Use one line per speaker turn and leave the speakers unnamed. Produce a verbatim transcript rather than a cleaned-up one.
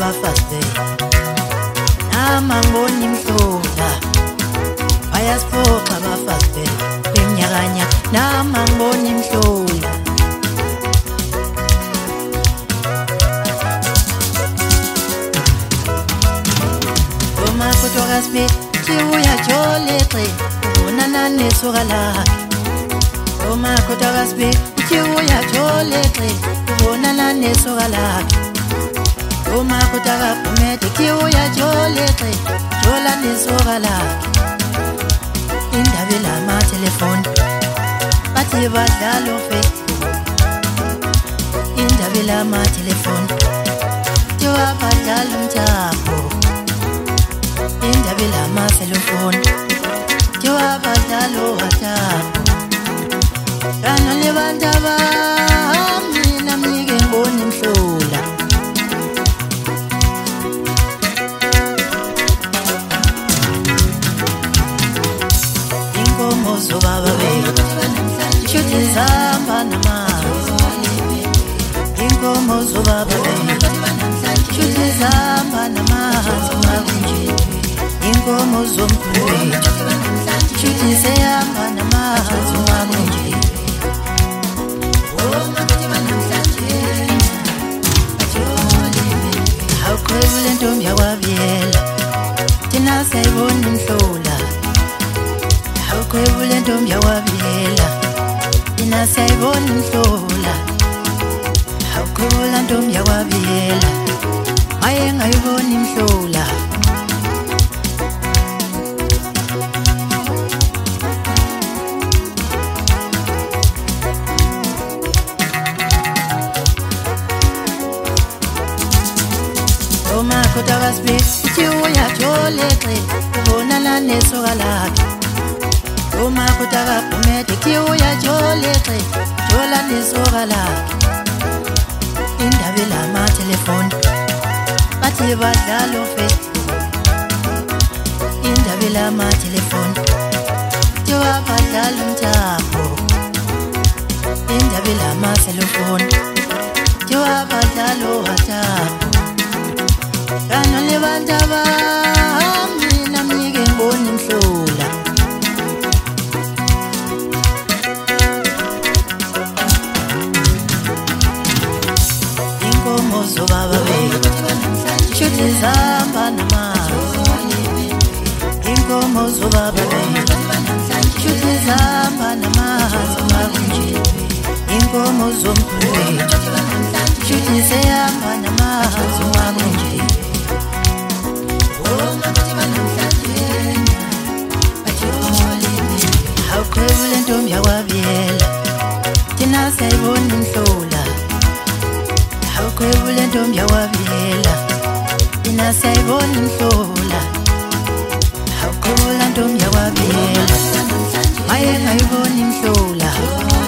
abafazi nama ngibona imhlula bayasiphoxa abafazi bemnyakanya nama ngibona imhlula Oma kutoka speed chiuya choletre ubonana nesokala Oma kutoka speed chiuya choletre ubonana nesokala Oma kutoka kumete chiuya choletre chola nesokala Indabela ma telefone bathi badlalo Facebook Indabela ma telefone Tiwa badlalo mthapo Indabela ma cellphone Tiwa badlalo WhatsApp Kana lebandaba mina mnike ngibona imhlula Inkomo zobaba bethu Shuthi zihamba namanzi Inkomo zobaba bethu Shuthi zihamba namanzi makunje Inkomo zomkhulu wethu Shuthi zihamba namanzi makunje Hawukhwebule ntombi yakwaBiyela Thina siyayibona imhlula Hawukhwebule ntombi yakwaBiyela Thina siyayibona imhlula Hawukhwebula ntombi yakwaBiyela Maye ngayibona imhlula Oma kutoka speed chiuya choletre ubonana nesokala Oma kutoka kumete chiuya choletre chola nesokala Indabela ma telefone bathi badlalo Facebook Indabela ma telefone tiwa badlalo mthapo Indabela ma cellphone tiwa badlalo WhatsApp Kana lebandaba mina mnike ngibona imhlula Inkomo zobaba bethu Shuthi zihamba namanzi Inkomo zobaba bethu Shuthi zihamba namanzi makunje Inkomo zomkhulu wethu Shuthi zihamba namanzi makunje Hawukhwebule ntombi yakwaBiyela Thina siyayibona imhlula Hawukhwebule ntombi yakwaBiyela Thina siyayibona imhlula Hawukhwebula ntombi yakwaBiyela Maye ngayibona imhlula